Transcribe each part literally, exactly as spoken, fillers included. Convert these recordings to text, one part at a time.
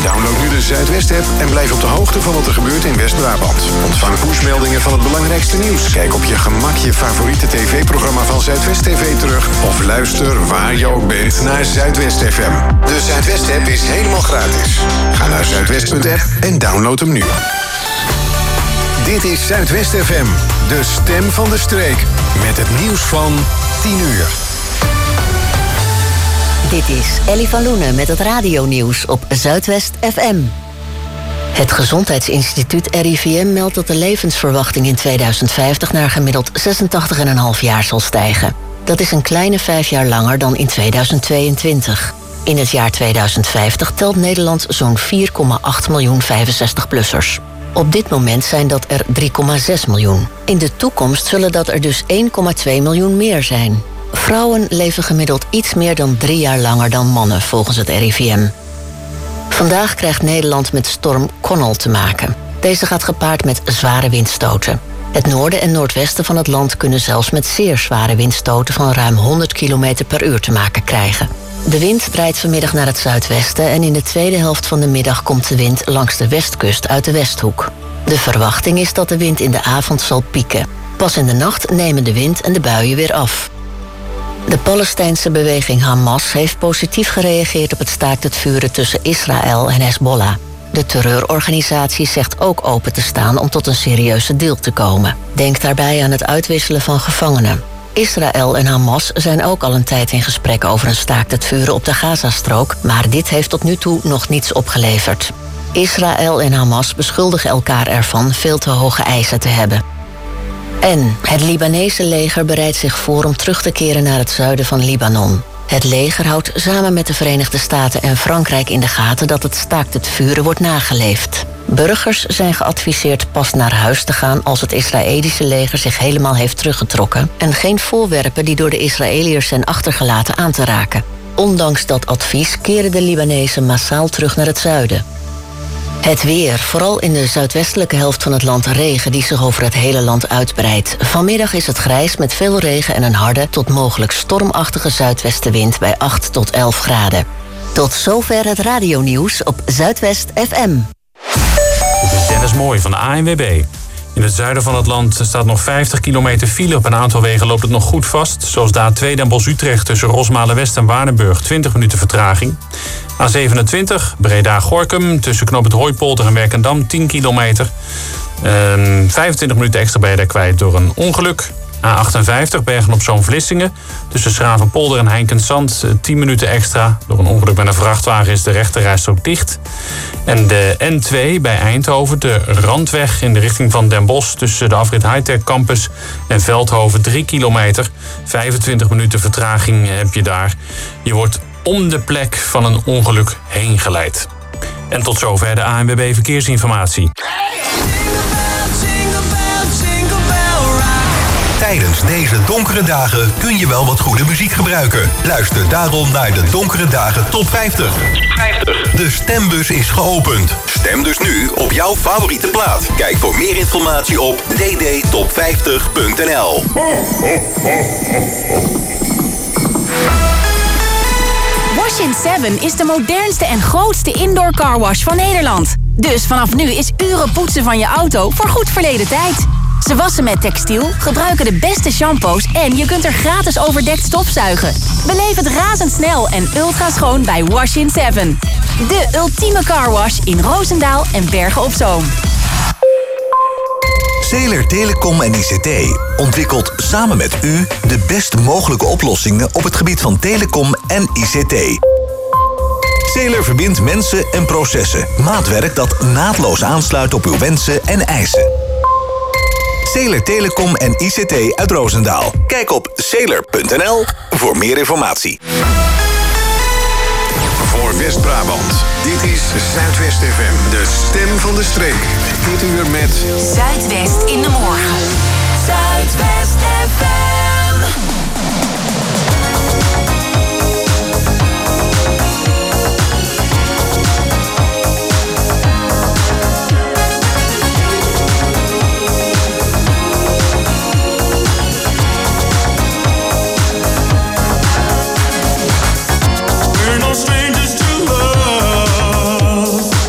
Download nu de Zuidwest-app en blijf op de hoogte van wat er gebeurt in West-Brabant. Ontvang pushmeldingen van het belangrijkste nieuws. Kijk op je gemak je favoriete tv-programma van Zuidwest T V terug. Of luister waar je ook bent naar Zuidwest F M. De Zuidwest-app is helemaal gratis. Ga naar zuidwest punt app en download hem nu. Dit is Zuidwest F M, de stem van de streek. Met het nieuws van tien uur. Dit is Ellie van Loenen met het radionieuws op Zuidwest F M. Het Gezondheidsinstituut R I V M meldt dat de levensverwachting in tweeduizend vijftig naar gemiddeld zesentachtig komma vijf jaar zal stijgen. Dat is een kleine vijf jaar langer dan in tweeduizend tweeëntwintig. In het jaar tweeduizend vijftig telt Nederland zo'n vier komma acht miljoen vijfenzestig-plussers. Op dit moment zijn dat er drie komma zes miljoen. In de toekomst zullen dat er dus één komma twee miljoen meer zijn. Vrouwen leven gemiddeld iets meer dan drie jaar langer dan mannen, volgens het R I V M. Vandaag krijgt Nederland met storm Connell te maken. Deze gaat gepaard met zware windstoten. Het noorden en noordwesten van het land kunnen zelfs met zeer zware windstoten van ruim honderd kilometer per uur te maken krijgen. De wind draait vanmiddag naar het zuidwesten en in de tweede helft van de middag komt de wind langs de westkust uit de Westhoek. De verwachting is dat de wind in de avond zal pieken. Pas in de nacht nemen de wind en de buien weer af. De Palestijnse beweging Hamas heeft positief gereageerd op het staakt het vuren tussen Israël en Hezbollah. De terreurorganisatie zegt ook open te staan om tot een serieuze deal te komen. Denk daarbij aan het uitwisselen van gevangenen. Israël en Hamas zijn ook al een tijd in gesprek over een staakt het vuren op de Gazastrook, maar dit heeft tot nu toe nog niets opgeleverd. Israël en Hamas beschuldigen elkaar ervan veel te hoge eisen te hebben. En het Libanese leger bereidt zich voor om terug te keren naar het zuiden van Libanon. Het leger houdt samen met de Verenigde Staten en Frankrijk in de gaten dat het staakt het vuren wordt nageleefd. Burgers zijn geadviseerd pas naar huis te gaan als het Israëlische leger zich helemaal heeft teruggetrokken en geen voorwerpen die door de Israëliërs zijn achtergelaten aan te raken. Ondanks dat advies keren de Libanezen massaal terug naar het zuiden. Het weer, vooral in de zuidwestelijke helft van het land regen die zich over het hele land uitbreidt. Vanmiddag is het grijs met veel regen en een harde tot mogelijk stormachtige zuidwestenwind bij acht tot elf graden. Tot zover het radionieuws op Zuidwest F M. Dit is Dennis Mooij van de A N W B. In het zuiden van het land staat nog vijftig kilometer file. Op een aantal wegen loopt het nog goed vast. Zoals de A twee Den Bosch-Utrecht tussen Rosmalen-West en Waardenburg. twintig minuten vertraging. A zevenentwintig Breda-Gorinchem tussen Knoop het Hooipolder en Werkendam tien kilometer. En vijfentwintig minuten extra ben je daar kwijt door een ongeluk. A achtenvijftig Bergen-op-Zoom-Vlissingen tussen Schravenpolder en Heinkensand tien minuten extra. Door een ongeluk met een vrachtwagen is de rechterrijstrook dicht. En de N twee bij Eindhoven, de Randweg in de richting van Den Bosch tussen de afrit Hightech Campus en Veldhoven drie kilometer. vijfentwintig minuten vertraging heb je daar. Je wordt om de plek van een ongeluk heen geleid. En tot zover de A N W B Verkeersinformatie. Tijdens deze donkere dagen kun je wel wat goede muziek gebruiken. Luister daarom naar de Donkere Dagen Top vijftig. De stembus is geopend. Stem dus nu op jouw favoriete plaat. Kijk voor meer informatie op d d top vijftig punt n l. Wash in Seven is de modernste en grootste indoor carwash van Nederland. Dus vanaf nu is uren poetsen van je auto voor goed verleden tijd. Ze wassen met textiel, gebruiken de beste shampoos en je kunt er gratis overdekt stofzuigen. Beleef het razendsnel en ultra schoon bij Wash in Seven. De ultieme carwash in Roosendaal en Bergen op Zoom. Zeeler Telecom en I C T ontwikkelt samen met u de best mogelijke oplossingen op het gebied van telecom en I C T. Zeeler verbindt mensen en processen. Maatwerk dat naadloos aansluit op uw wensen en eisen. Zeeler Telecom en I C T uit Roosendaal. Kijk op zeeler punt n l voor meer informatie. Voor West-Brabant, dit is Zuidwest F M, de stem van de streek. Dit uur met Zuidwest in de morgen. Zuidwest F M. We're no strangers to love.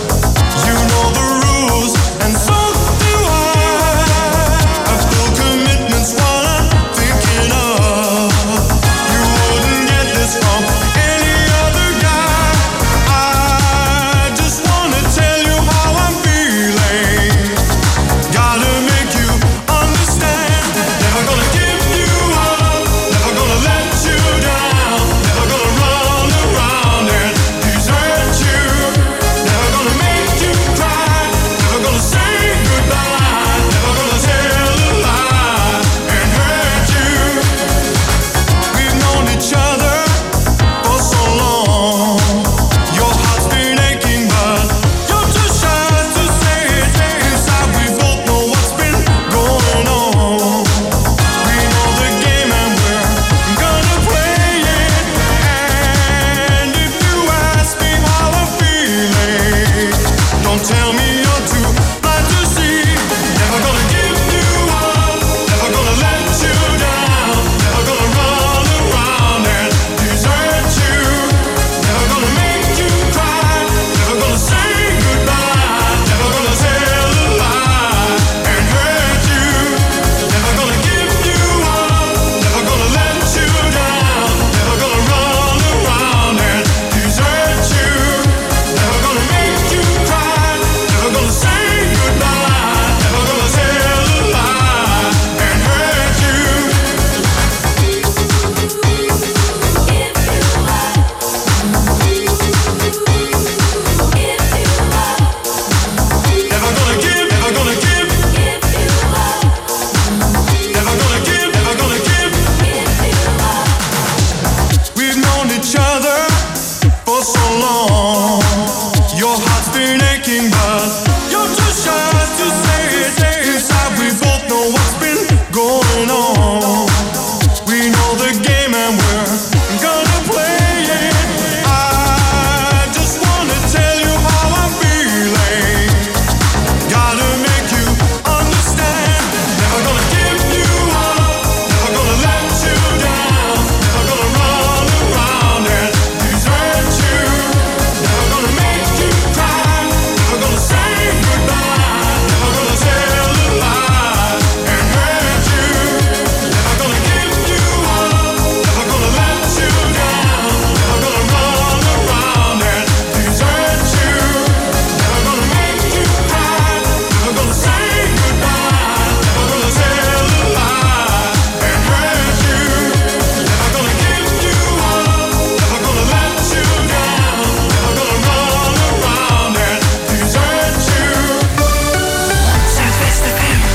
your heart's been aching, but you're too shy to say it. Inside we both know what's been going on. We know the game and we're gonna play it. I just wanna tell you how I'm feeling. Gotta make you understand. Never gonna give you up, never gonna let you down, never gonna run around and desert you. Never gonna make you cry, never gonna say goodbye, never gonna tell a lie and hurt you. Never gonna give you up, never gonna let you down, never gonna run around and desert you. Never gonna make you cry, never gonna say goodbye, never gonna tell a lie and hurt you. Never gonna give you up, never gonna let you down, never gonna run around and desert you. Zuidwest F M.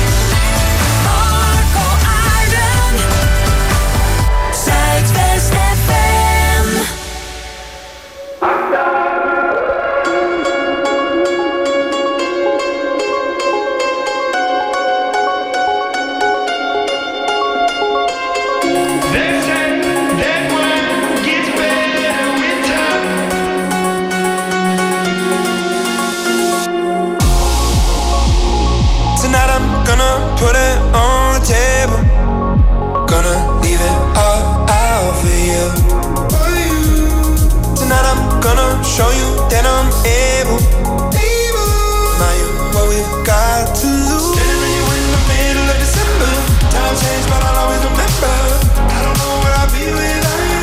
Marco Arden. Zuidwest F M. They say that one gets better with time. Tonight I'm gonna put it on the table. Gonna leave it all out for you. Tonight I'm gonna show you that I'm able. Now you what we've got to lose. Standing with you in the middle of December. Time changed, but I'll always remember. I don't know where I'll be without you.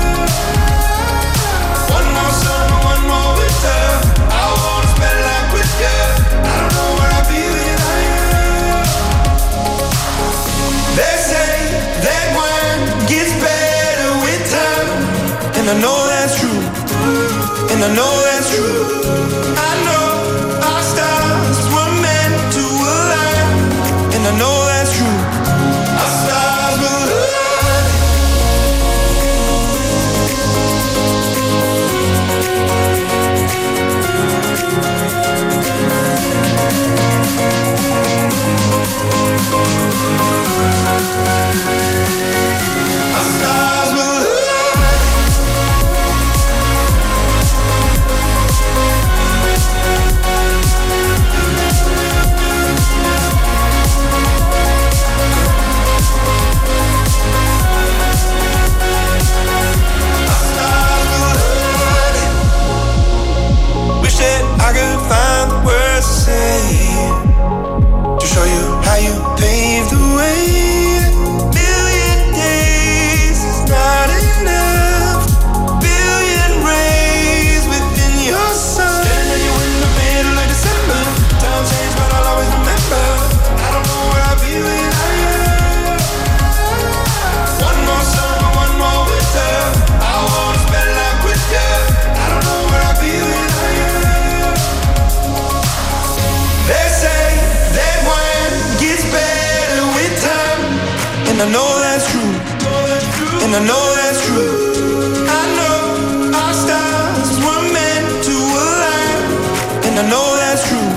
One more summer, one more winter. I wanna spend life with you. I don't know where I'll be without you. They say that one gets better with time, and I know that's true. And I know that's true. I know our stars were meant to align, and I know that's true. Our stars will align. Our stars will align. Our stars will align. Wish that I could find the words to say to show you how you paved the way. Million days is not enough. Billion rays within your sun. Standing you in the middle of December. Time changed, but I'll always remember. I don't know where I'll be without you. One more summer, one more winter. I wanna spend life with you. I don't know where I'll be without you. They say that one gets better with time, and I know that's true. And I know that's true. I know our stars were meant to align, and I know that's true.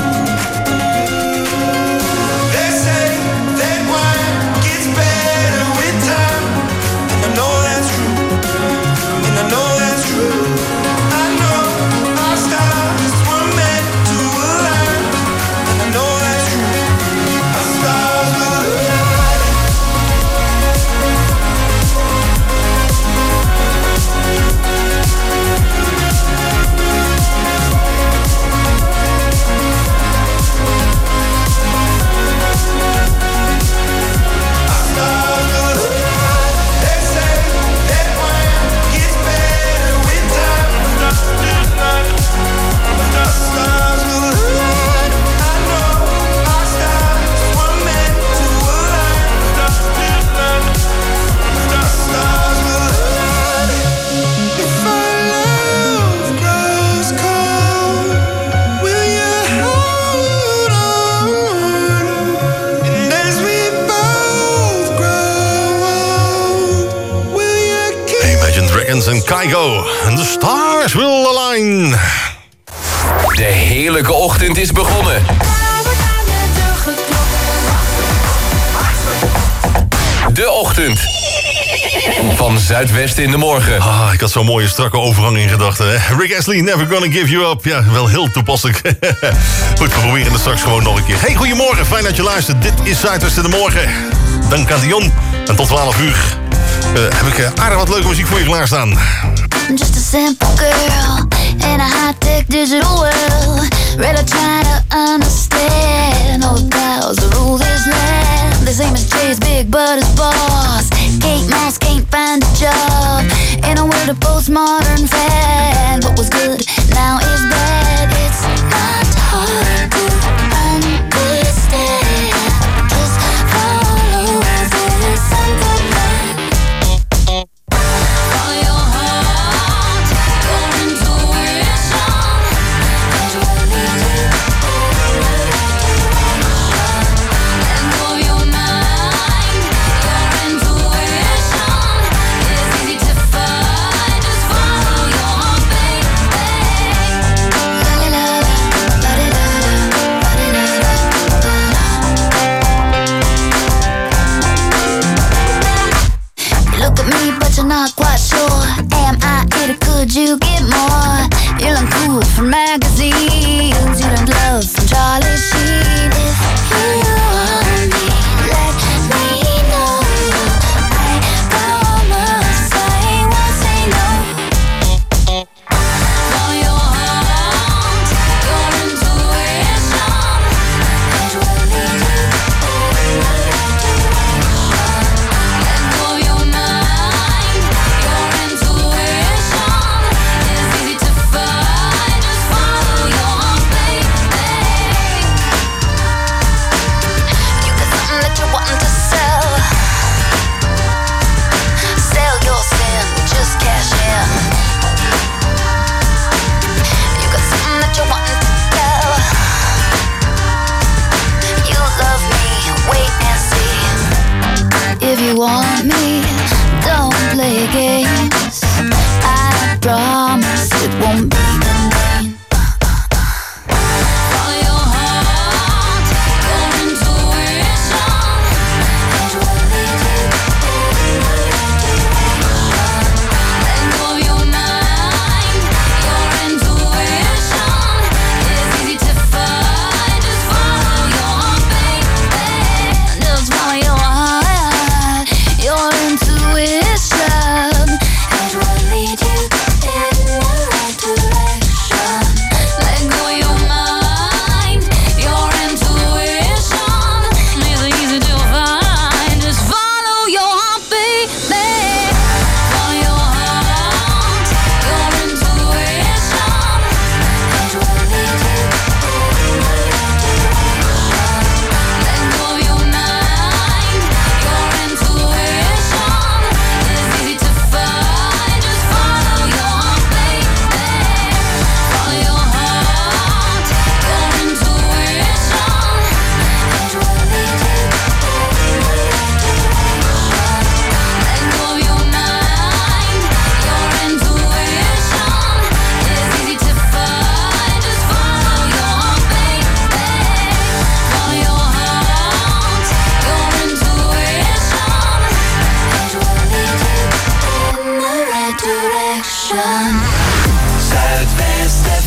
They say that one gets better with time, and I know that's true. And I know that's true. I know our stars were meant to align, and I know that's true. Our stars will align. Dragons en Kygo. And the stars will align. heerlijke ochtend is begonnen. De ochtend van Zuidwest in de morgen. Ah, ik had zo'n mooie strakke overgang in gedachten. Hè? Rick Astley, Never Gonna Give You Up. Ja, wel heel toepasselijk. Goed, we proberen het straks gewoon nog een keer. Hey, goedemorgen, fijn dat je luistert. Dit is Zuidwest in de morgen. Dank aan Dion. En tot twaalf uur uh, heb ik uh, aardig wat leuke muziek voor je klaarstaan. I'm just a simple girl in a high-tech digital world. Really trying to understand all the powers that rule this land. The same as Jay's big but his boss. Kate Moss can't find a job in a world of postmodern fad. What was good now is bad. It's not hard to understand. Just follow this simple plan. Follow your heart, your intuition. It's really deep. Let go of your mind, your intuition. It's easy to find. Just follow your baby. La la la la la la la la. You look at me, but you're not quite sure. Am I it or could you get more? You learn cool from magazines. You learned love from Charlie Sheen. If you want me, let me know. I promise I won't say no. Follow your heart, your intuition. It's really deep. Let go of your mind, your intuition. It's easy to find. Just follow your baby. You got something that you're wanting to sell. Sell your sin, just cash in. You got something that you're wanting to tell. You love me, wait and see. If you want me, don't play games. I promise it won't be in vain. Follow your heart, your intuition. It's really deep. Let go of your mind, your intuition. It's easy to find. Just follow your baby. Just follow your heart, your intuition. It's really deep in the right direction. Let go of your mind, your intuition. It's easy to find. Just follow your baby. Follow your heart, your intuition. It's really deep. Let go of your mind, your intuition. It's easy to find. Just follow your baby. Follow your heart, your intuition. It's really deep. Let go of your mind, your intuition. It's easy to find. Just follow your baby. Follow your heart, your intuition. It's really deep in the right direction. Zuidwest F M.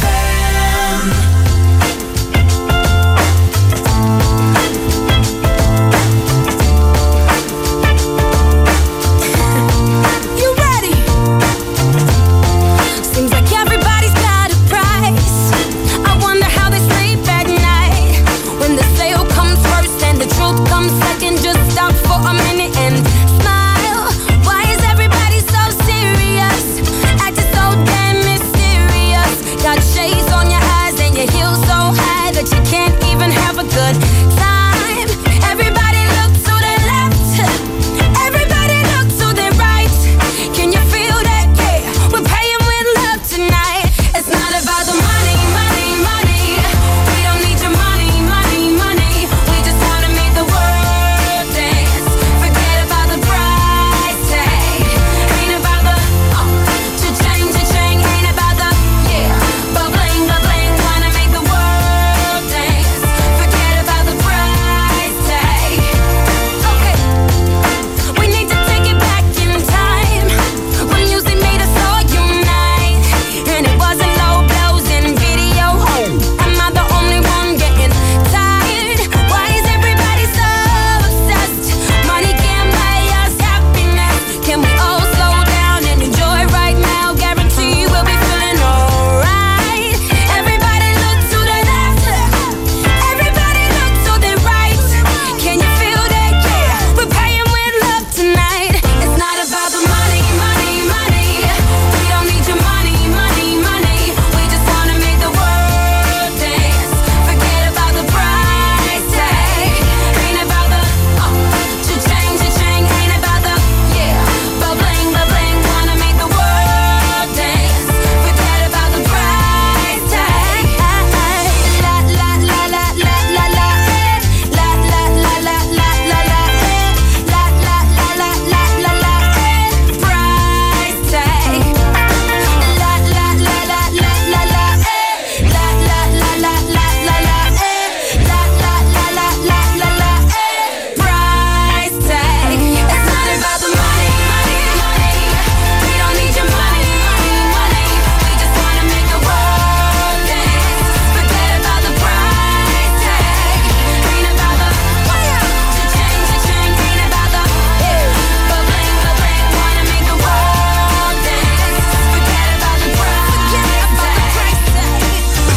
You ready? Seems like everybody's got a price. I wonder how they sleep at night. When the sale comes first and the truth comes second, just stop for a minute and smile. Why is everybody so serious? Acting so damn mysterious. Got shades on your eyes and your heels so high that you can't even have a good time. Everybody look to their left. Everybody look to their right. Can you feel that? Yeah, we're paying with love tonight. It's not about the money, money, money. We don't need your money, money, money. We just wanna make the world dance. Forget about the price tag. Ain't about the uh, cha-ching, cha-ching. Ain't about the yeah, but bling, but bling. Wanna make the world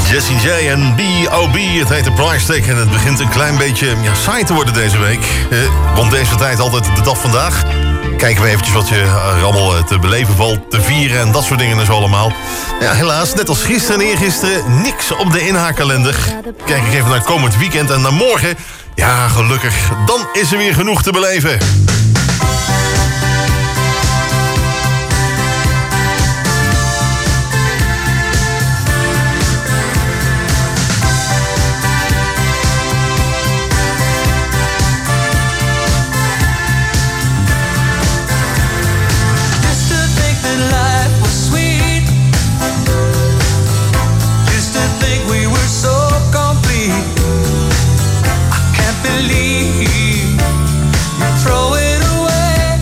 Jessie J en B O B, het heet de Price Tag. En het begint een klein beetje ja, saai te worden deze week. Eh, rond deze tijd altijd de dag vandaag. Kijken we eventjes wat je er allemaal te beleven valt, te vieren en dat soort dingen en zo allemaal. Ja, helaas, net als gisteren en eergisteren, niks op de inhaakkalender. Kijk ik even naar komend weekend en naar morgen. Ja, gelukkig, dan is er weer genoeg te beleven. Throw it away.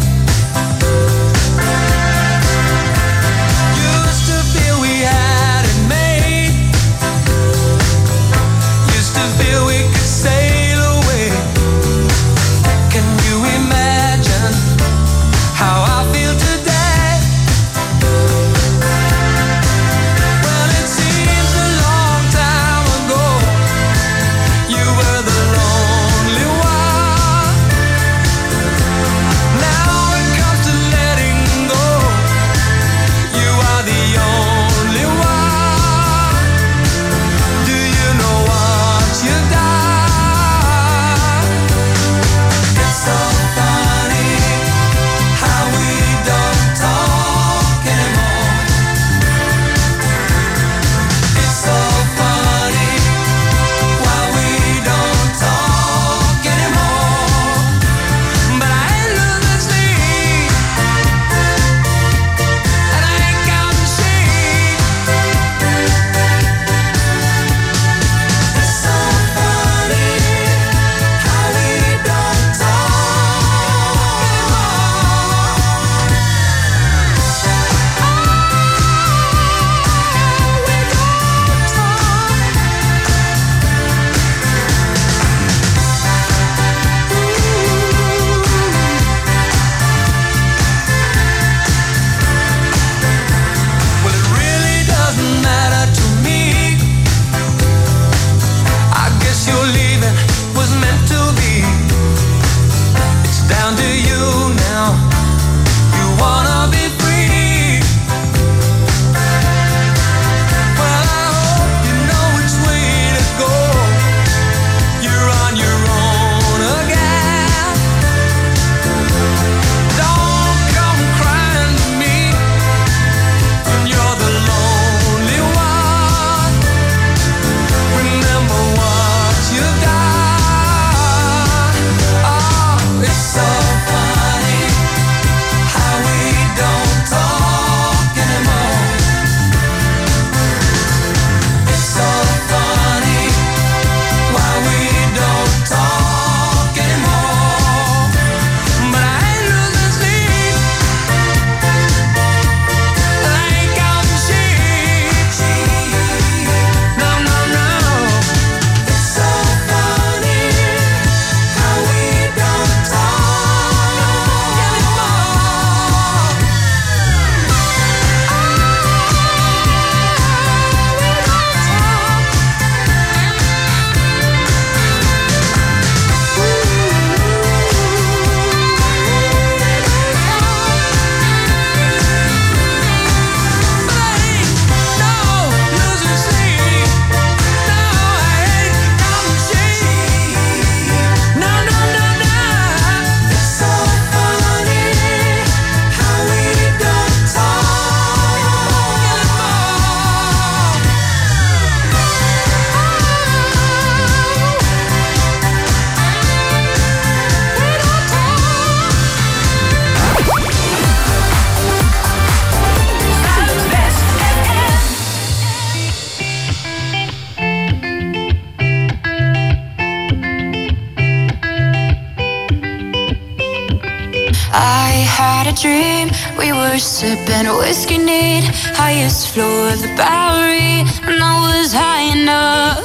I had a dream, we were sipping whiskey neat, highest floor of the Bowery, and I was high enough.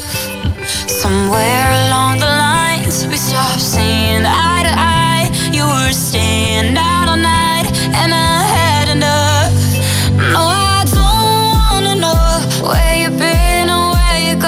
Somewhere along the lines, we stopped seeing eye to eye. You were staying out all night, and I had enough. No, I don't wanna know where you've been or where you're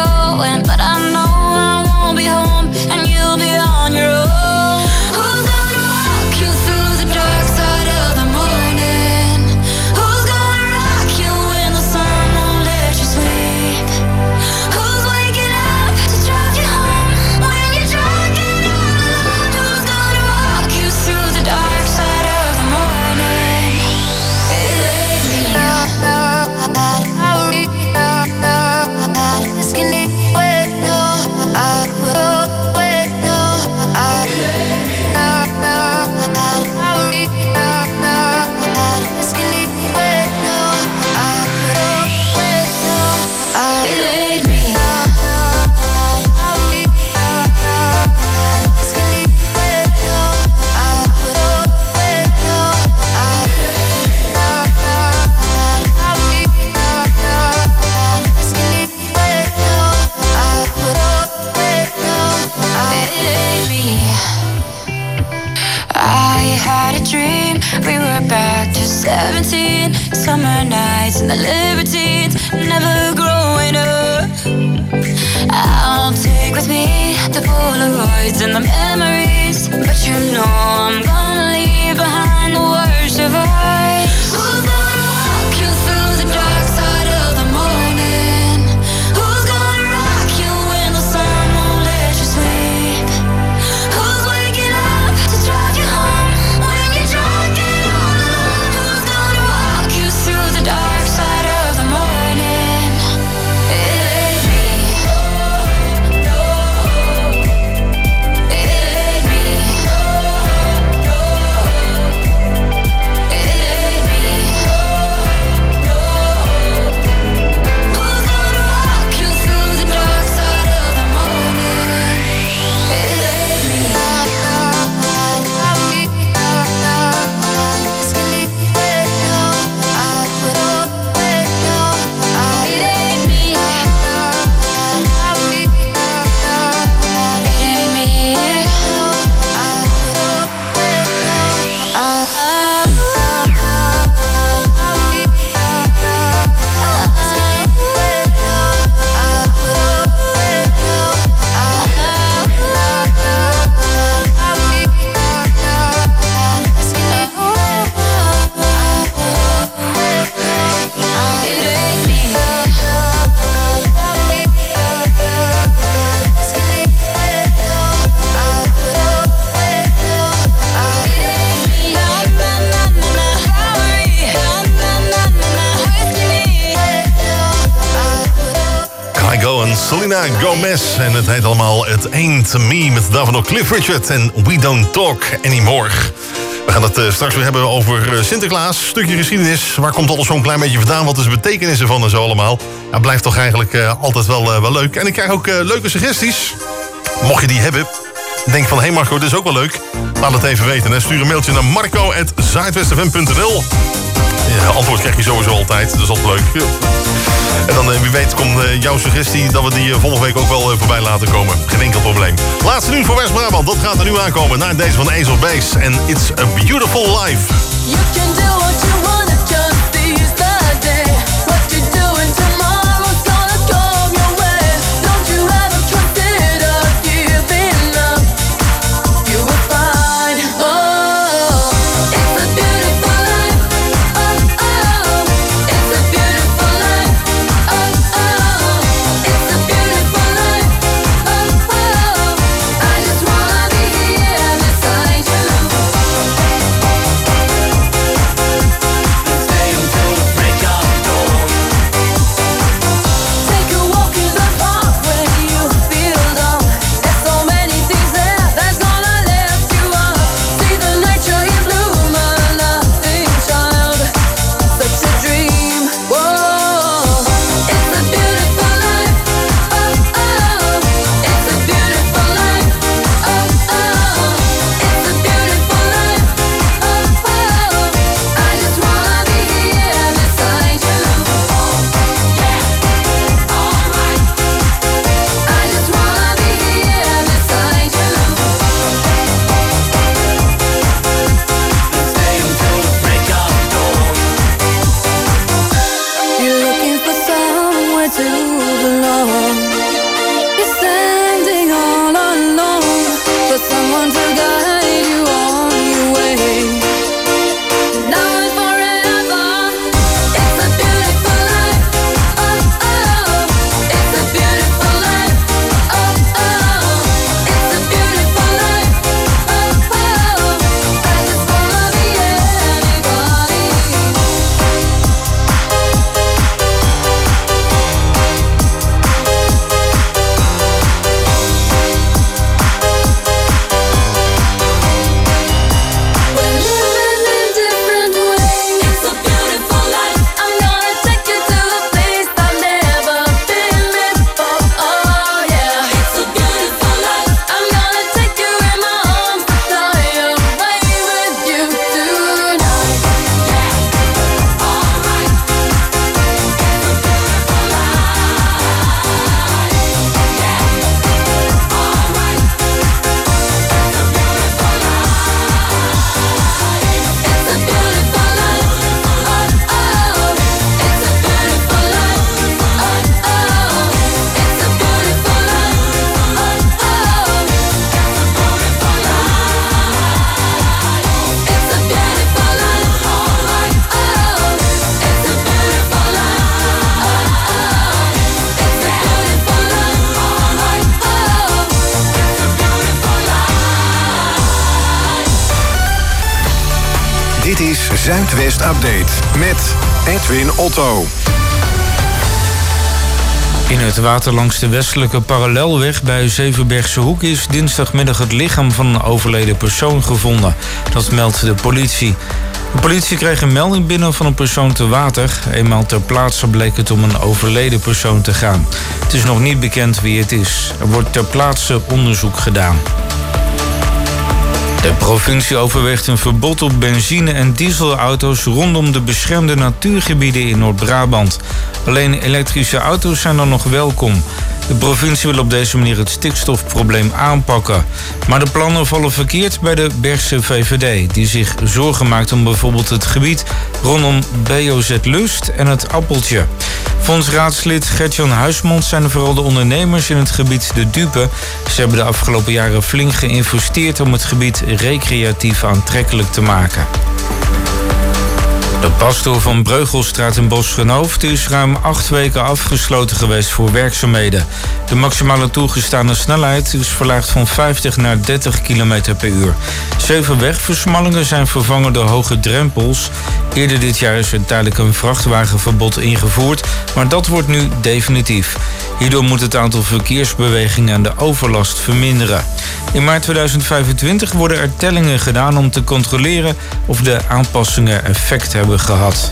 seventeen, summer nights and the libertines, never growing up. I'll take with me the Polaroids and the memories, but you know I'm gonna leave behind the worst of us. Who's gonna walk you through the dark side of the morning? Who's gonna rock you when the sun won't let you sleep? Who's waking up to drive you home when you're drunk and all alone? Who's gonna walk you through the dark side of the morning? It ain't me. No, it ain't me. No, it ain't me. No, who's gonna walk you through the dark side of the morning? It ain't me. Kygo en Selena Gomez. En het heet allemaal It Ain't Me met daarvan ook Cliff Richard en We Don't Talk Anymore. We gaan het uh, straks weer hebben over uh, Sinterklaas. Stukje geschiedenis. Waar komt alles zo'n klein beetje vandaan? Wat is de betekenis ervan en zo allemaal? Ja, blijft toch eigenlijk uh, altijd wel, uh, wel leuk. En ik krijg ook uh, leuke suggesties. Mocht je die hebben. Denk van, hé hey Marco, dit is ook wel leuk. Laat het even weten. Hè. Stuur een mailtje naar marco at zuidwestfm punt n l. Ja, antwoord krijg je sowieso altijd. Dat is altijd leuk. Ja. En dan wie weet komt uh, jouw suggestie dat we die uh, volgende week ook wel uh, voorbij laten komen. Geen enkel probleem. Laatste nieuws voor West-Brabant. Dat gaat er nu aankomen. Na deze van Ace of Base. En It's a Beautiful Life. You can do what you wanna, just seize the day. What you're doing tomorrow's gonna come your way. Don't you ever consider giving up. You will find, oh, it's a beautiful life. Oh, oh, it's a beautiful life. Oh, oh, it's a beautiful life. Oh, oh, I just wanna be here beside you. Dit is Zuidwest Update met Edwin Otto. In het water langs de westelijke parallelweg bij Zevenbergse Hoek is dinsdagmiddag het lichaam van een overleden persoon gevonden. Dat meldt de politie. De politie kreeg een melding binnen van een persoon te water. Eenmaal ter plaatse bleek het om een overleden persoon te gaan. Het is nog niet bekend wie het is. Er wordt ter plaatse onderzoek gedaan. De provincie overweegt een verbod op benzine- en dieselauto's rondom de beschermde natuurgebieden in Noord-Brabant. Alleen elektrische auto's zijn dan nog welkom. De provincie wil op deze manier het stikstofprobleem aanpakken. Maar de plannen vallen verkeerd bij de Bergse V V D... die zich zorgen maakt om bijvoorbeeld het gebied rondom B O Z Lust en het Appeltje. Volgens raadslid Gert-Jan Huismans zijn vooral de ondernemers in het gebied de dupe. Ze hebben de afgelopen jaren flink geïnvesteerd om het gebied recreatief aantrekkelijk te maken. De pastoor van Breugelstraat in Bosch-Genhoofd is ruim acht weken afgesloten geweest voor werkzaamheden. De maximale toegestane snelheid is verlaagd van vijftig naar dertig kilometer per uur. Zeven wegversmallingen zijn vervangen door hoge drempels. Eerder dit jaar is er tijdelijk een vrachtwagenverbod ingevoerd, maar dat wordt nu definitief. Hierdoor moet het aantal verkeersbewegingen en de overlast verminderen. In maart tweeduizend vijfentwintig worden er tellingen gedaan om te controleren of de aanpassingen effect hebben gehad.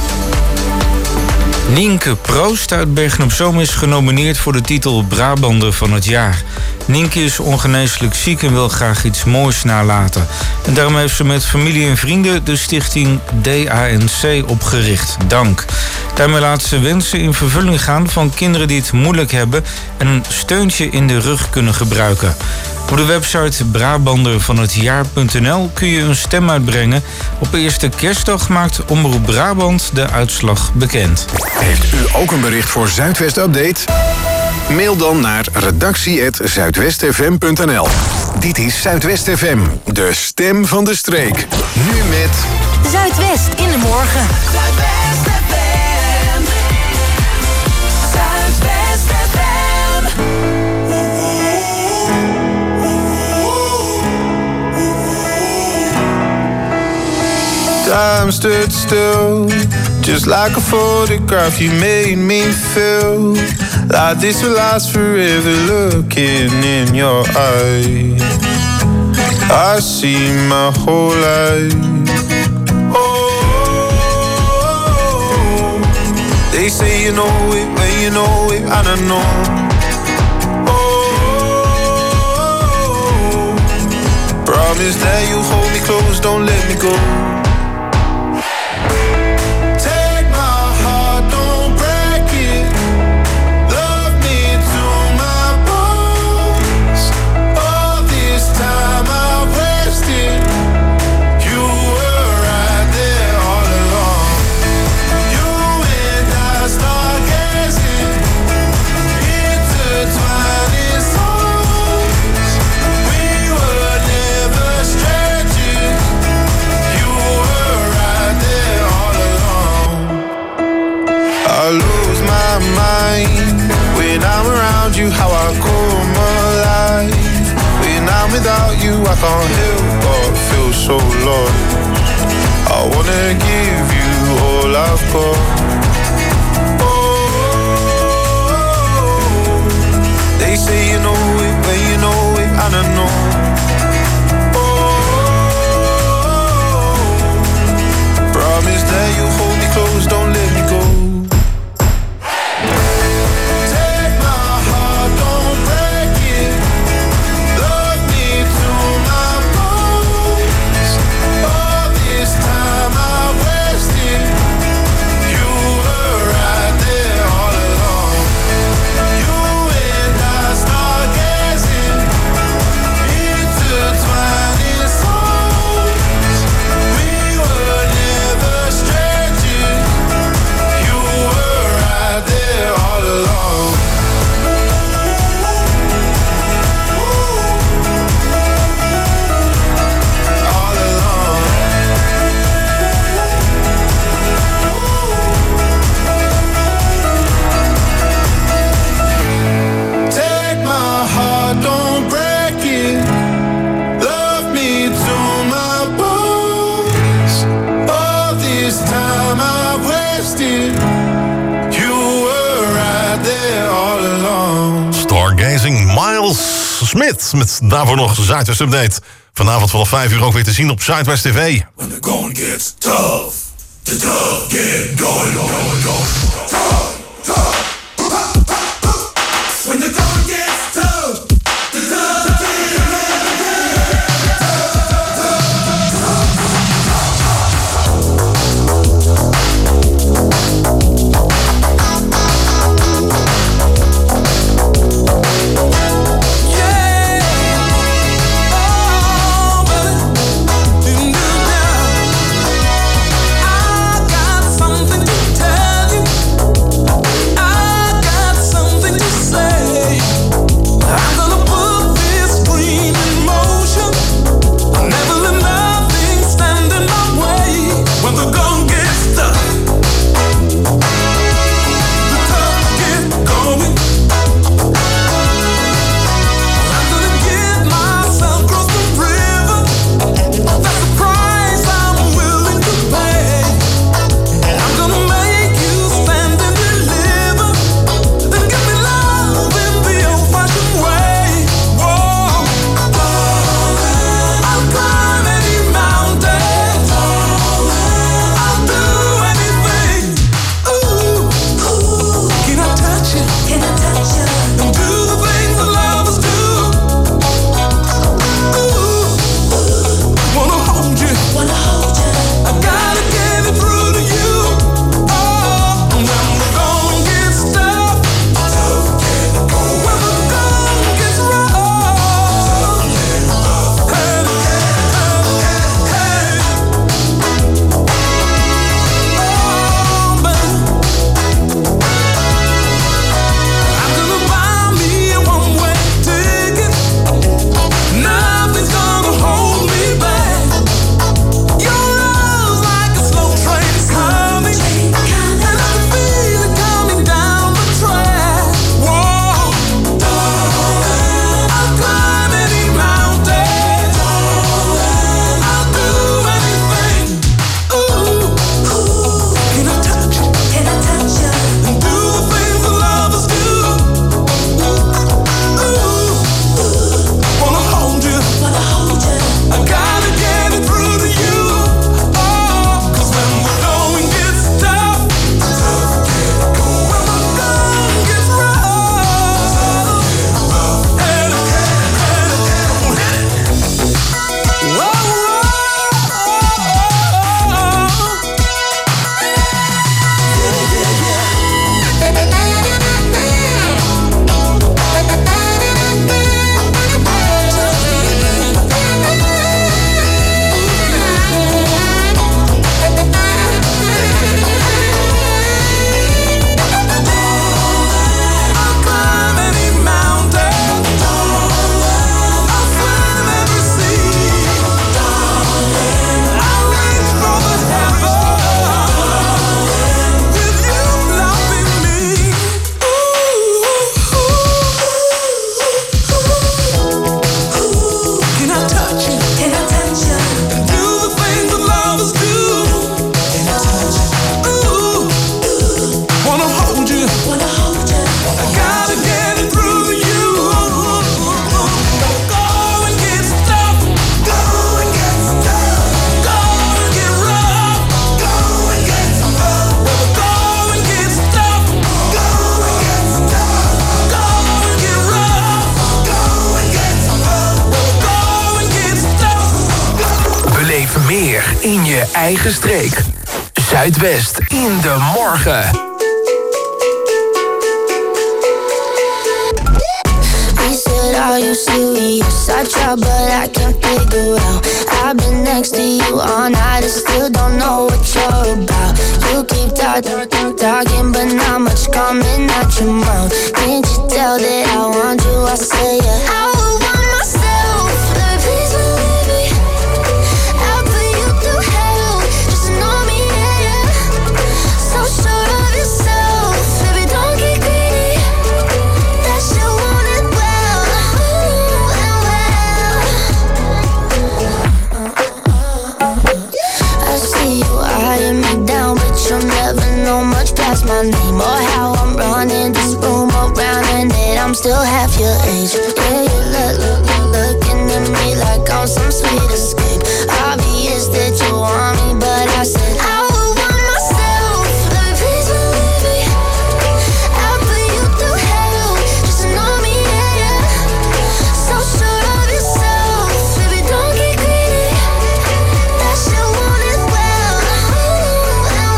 Nienke Proost uit Bergen-op-Zoom is genomineerd voor de titel Brabander van het jaar. Nienke is ongeneeslijk ziek en wil graag iets moois nalaten. En daarom heeft ze met familie en vrienden de stichting D A N C opgericht. Dank. Daarmee laat ze wensen in vervulling gaan van kinderen die het moeilijk hebben en een steuntje in de rug kunnen gebruiken. Op de website brabander van het jaar punt n l kun je een stem uitbrengen. Op eerste kerstdag maakt Omroep Brabant de uitslag bekend. Heeft u ook een bericht voor Zuidwest Update? Mail dan naar redactie apenstaartje zuidwest f m punt n l. Dit is Zuidwest F M, de stem van de streek. Nu met Zuidwest in de morgen. Zuidwest F M. Zuidwest F M. Time stood still, just like a photograph. You made me feel like this will last forever. Looking in your eyes, I see my whole life. Oh, they say you know it when you know it, I don't know. Oh, promise that you hold me close, don't let me go. You, how I come alive. When I'm without you, I can't help but feel so lost. I wanna give you all I've got. Oh, they say you know it when you know it, and I know. Oh, promise that you hold me close, don't let me go. You Stargazing. Miles Smith met daarvoor nog Zuidwest Update. Vanavond vanaf vijf uur ook weer te zien op Zuidwest T V. When the going gets tough, the tough get going, going, going. Tough, tough. When the going gets tough, the tough get in je eigen streek. Zuidwest in de morgen. Are you serious? I try but I can't figure out. I've been next to you all night and still don't know what you're about. You keep talking, talking but not much coming out your mouth. Can't you tell that I want you? I say yeah. I would want myself. Like, please believe me. I'll put you through hell. Just know me, yeah, yeah. So sure of yourself. Baby, don't get greedy. That shit want it well. I see you eyeing me down, but you'll never know much past my name or how I'm running this room around, and that I'm still still half your age. Yeah, you look, look, looking at me like I'm some sweet escape. Obvious that you want me, but I said I would want myself. Baby, please believe me. I'll put you through hell just to know me, yeah, yeah. So sure of yourself, baby, don't get greedy. That shit won't end well, well,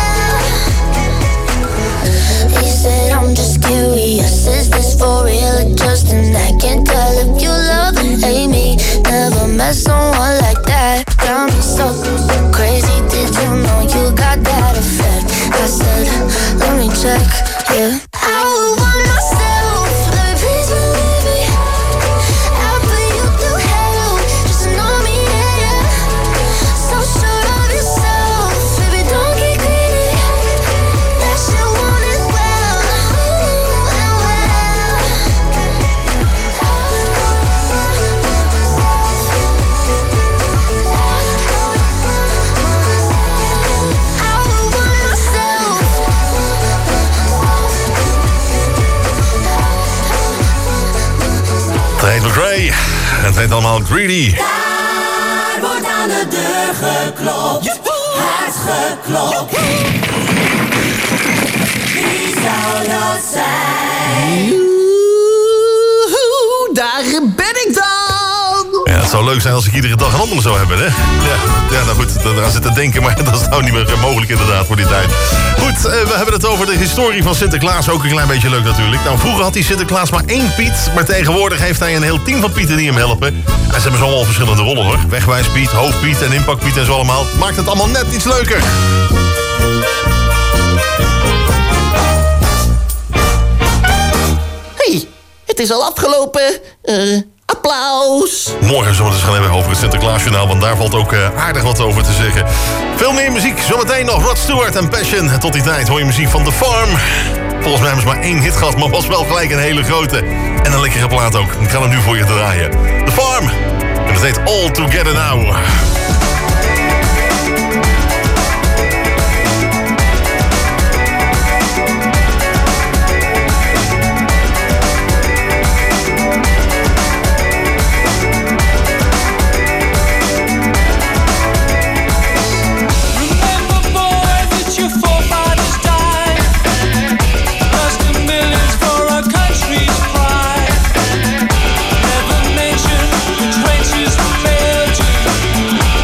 well. He said I'm just curious, is this for real or just an act? Can't tell if you love and hate me. Never met someone like that. Got me so crazy, did you know you got that effect? I said, let me check, yeah. I would want myself, baby, please believe me. I'll put you through hell just to know me, yeah, yeah. So sure of yourself, baby, don't get greedy. That shit won't end well, well, well. Het heet McRae. Het heet allemaal Greedy. Daar wordt aan de deur geklopt. Hard geklopt. Wie zou dat zijn? Joehoe, daar ben ik dan! Ja, het zou leuk zijn als ik iedere dag een andere zou hebben, hè? Ja, ja nou goed, daar zit te denken, maar dat is nou niet meer mogelijk inderdaad voor die tijd. Goed, uh, we hebben het over de historie van Sinterklaas, ook een klein beetje leuk natuurlijk. Nou, vroeger had die Sinterklaas maar één Piet, maar tegenwoordig heeft hij een heel team van Pieten die hem helpen. En ze hebben zo allemaal verschillende rollen, hoor. Wegwijspiet, hoofdpiet en inpakpiet en zo allemaal. Maakt het allemaal net iets leuker. Hey, het is al afgelopen. Uh, applaus. Morgen zullen we het eens gaan hebben over het Sinterklaasjournaal, want daar valt ook uh, aardig wat over te zeggen. Veel meer muziek, zometeen nog Rod Stewart en Passion. En tot die tijd hoor je muziek van The Farm. Volgens mij hebben ze maar één hit gehad, maar was wel gelijk een hele grote. En een lekkere plaat ook. Ik ga hem nu voor je draaien. The Farm. En dat heet All Together Now. Never mention the trenches we fell to.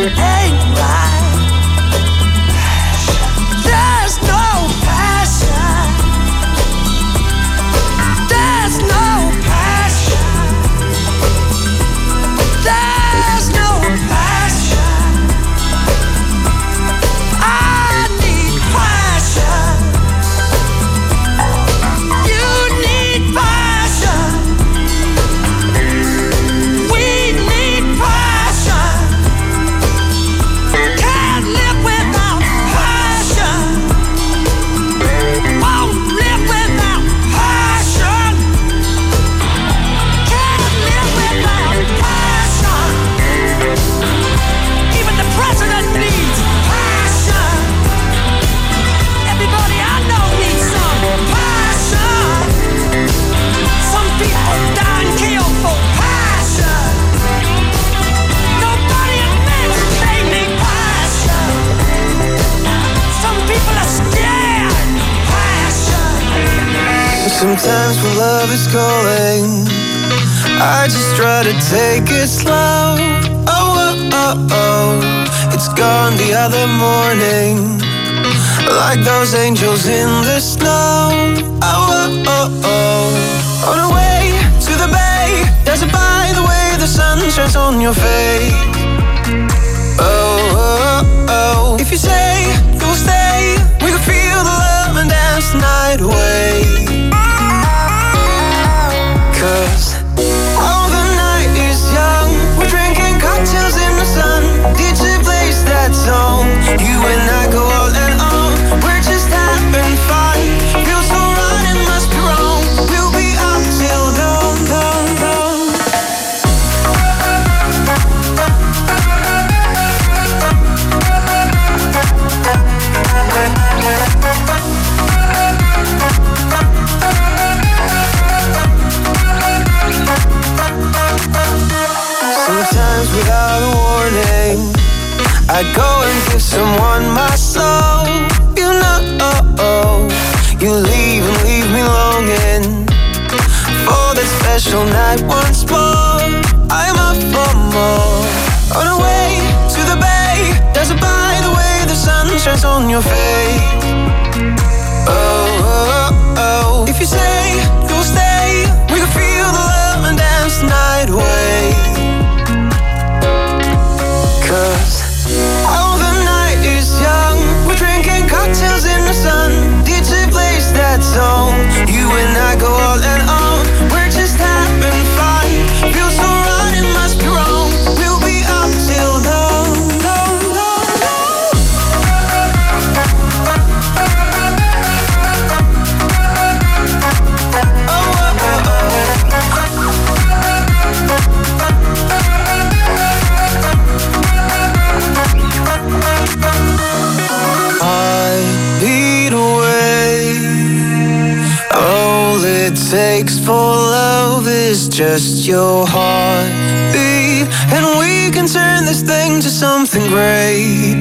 ain't right. There's no passion. There's no passion. There's no passion. I need passion. You need passion. We need passion. Can't live without passion. Won't live without passion. Can't live without passion. Even the president needs passion. Everybody I know needs some passion. Some people die and kill for passion. Nobody admits they need passion. Some people are scared. Passion. Sometimes when love is calling, I just try to take it slow. Oh, oh, oh, oh. It's gone the other morning, like those angels in the snow. Oh, oh, oh, oh. On our way to the bay, there's a by the way the sun shines on your face. Oh, oh, oh. If you say you'll stay, we can feel the love and dance the night away. Cause all the night is young, we're drinking cocktails in the sun. D J plays that song, you and I go all and on. We're just having fun, feels so right, it must be wrong. We'll be up till dawn, dawn, dawn. Sometimes without a warning, I go and give someone my soul. You know, you leave and leave me longing for that special night once more. I'm up for more. On our way to the bay, there's a by the way the sun shines on your face. Oh, oh, oh. If you say you'll stay, we can feel the love and dance the night away. Cause all the night is young, we're drinking cocktails in the sun. D J plays that song, you and I go all and on. We're just having fun, feels so right, it must be wrong. We'll be up till dawn, dawn, dawn, dawn. Oh, oh, oh, oh. I lead away. All it takes for love is just your heartbeat, and we can turn this thing to something great.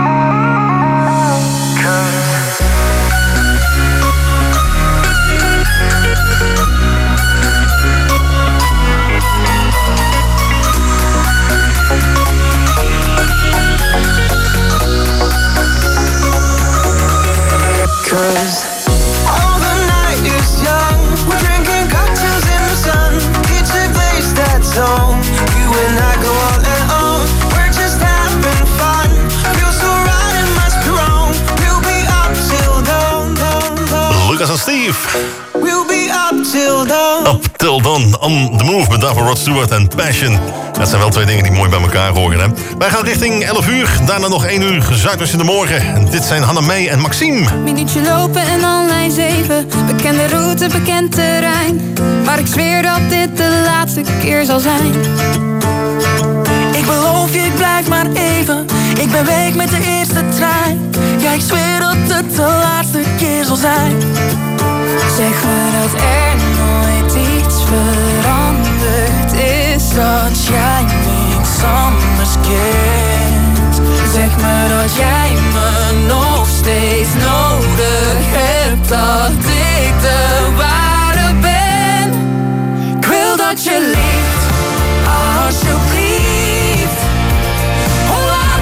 Cause all the night is young, we're drinking cocktails in the sun. D J plays that song, you and I go all and on. We're just having fun, feels so right, it must be wrong. We'll be up till dawn, dawn, dawn. Lucas en Steve. We'll be up till dawn. Up till dawn, on the move met daarvoor Rod Stewart en Passion. Dat zijn wel twee dingen die mooi bij elkaar horen, hè? Wij gaan richting elf uur, daarna nog één uur Zuidwest in de morgen. En dit zijn Hanna May en Maxime. Minuutje lopen en dan lijn zeven. Bekende route, bekend terrein. Maar ik zweer dat dit de laatste keer zal zijn. Ik beloof je, ik blijf maar even. Ik ben weg met de eerste trein. Ja, ik zweer dat het de laatste keer zal zijn. Zeg me dat er nooit iets veranderd is. Dat jij niks anders kent. Zeg me dat jij me nog steeds nodig hebt. Dat ik de ware ben. Ik wil dat je liefst, alsjeblieft. Oh, laat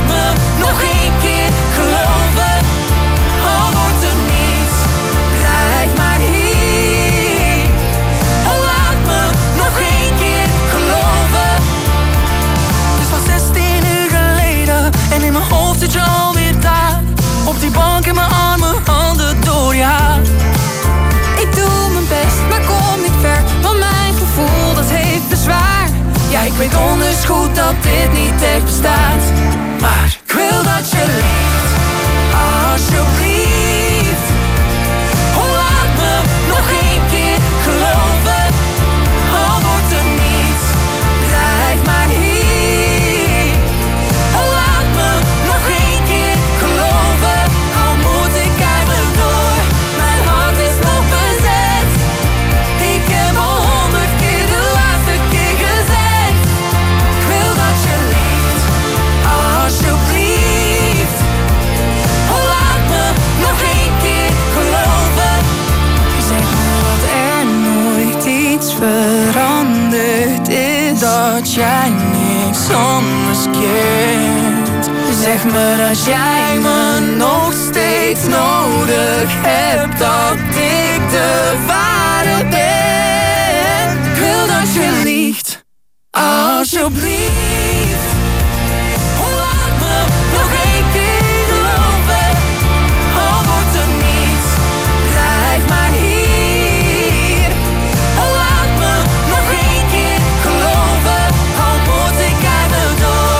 weet donders goed dat dit niet echt bestaat. Maar ik wil dat je leeft, alsjeblieft. Oh, laat me nog één keer geloven. Al wordt er niets, blijf maar hier. Oh, laat me nog één keer geloven. Al moet ik eigenlijk door, mijn hart is nog bezet. Ik heb al honderd keer de laatste keer gezegd. Ik wil dat je leeft, alsjeblieft. Oh, laat me nog één keer geloven. Zeg me dat er nooit iets veranderd is, dat jij niks anders kent. Zeg me dat jij me nog steeds nodig hebt, dat ik de ware ben. Ik wil dat je liegt, alsjeblieft. Oh, laat me nog één keer geloven. Al wordt er niets, blijf maar hier. Oh, laat me nog één keer geloven. Al moet ik uit de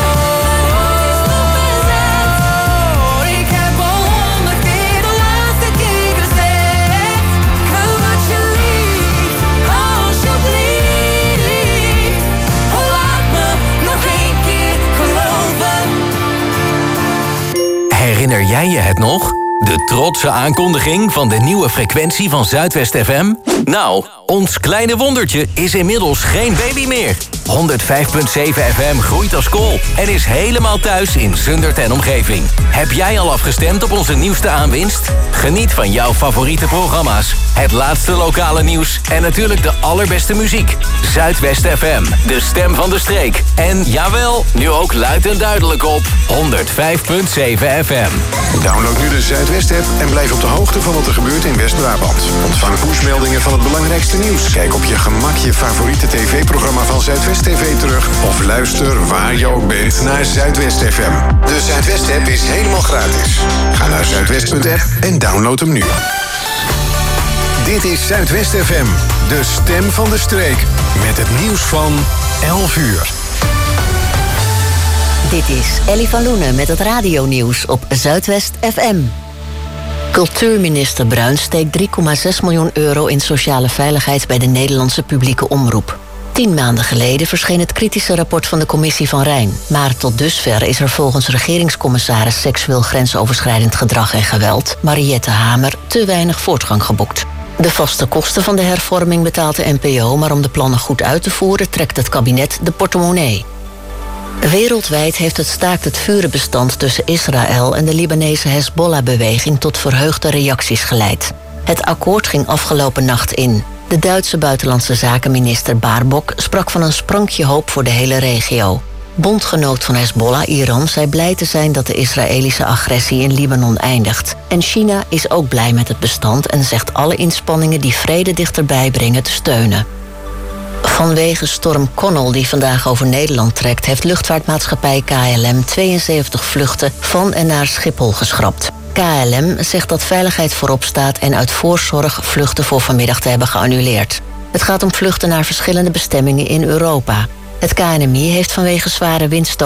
door. Ik heb al honderd keer de laatste keer gezegd. Ik wil dat je liegt, alsjeblieft. Oh, laat me nog één keer geloven. Herinner jij je het nog? De trotse aankondiging van de nieuwe frequentie van Zuidwest F M? Nou, ons kleine wondertje is inmiddels geen baby meer. honderdvijf komma zeven F M groeit als kool en is helemaal thuis in Zundert en omgeving. Heb jij al afgestemd op onze nieuwste aanwinst? Geniet van jouw favoriete programma's, het laatste lokale nieuws en natuurlijk de allerbeste muziek. Zuidwest F M, de stem van de streek. En jawel, nu ook luid en duidelijk op honderdvijf komma zeven F M. Download nu de Zuidwest-app en blijf op de hoogte van wat er gebeurt in West-Brabant. Ontvang pushmeldingen van het belangrijkste nieuws. Kijk op je gemak je favoriete tv-programma van Zuidwest T V terug. Of luister waar je ook bent naar Zuidwest F M. De Zuidwest-app is helemaal gratis. Ga naar zuidwest punt app en download hem nu. Dit is Zuidwest F M, de stem van de streek. Met het nieuws van elf uur. Dit is Ellie van Loenen met het radionieuws op Zuidwest F M. Cultuurminister Bruins steekt drie komma zes miljoen euro in sociale veiligheid bij de Nederlandse publieke omroep. Tien maanden geleden verscheen het kritische rapport van de Commissie van Rijn. Maar tot dusver is er volgens regeringscommissaris seksueel grensoverschrijdend gedrag en geweld, Mariette Hamer, te weinig voortgang geboekt. De vaste kosten van de hervorming betaalt de N P O, maar om de plannen goed uit te voeren trekt het kabinet de portemonnee. Wereldwijd heeft het staakt het vurenbestand tussen Israël en de Libanese Hezbollah-beweging tot verheugde reacties geleid. Het akkoord ging afgelopen nacht in. De Duitse buitenlandse zakenminister Baerbock sprak van een sprankje hoop voor de hele regio. Bondgenoot van Hezbollah, Iran, zei blij te zijn dat de Israëlische agressie in Libanon eindigt. En China is ook blij met het bestand en zegt alle inspanningen die vrede dichterbij brengen te steunen. Vanwege storm Connell die vandaag over Nederland trekt, heeft luchtvaartmaatschappij K L M tweeënzeventig vluchten van en naar Schiphol geschrapt. K L M zegt dat veiligheid voorop staat en uit voorzorg vluchten voor vanmiddag te hebben geannuleerd. Het gaat om vluchten naar verschillende bestemmingen in Europa. Het K N M I heeft vanwege zware windstoten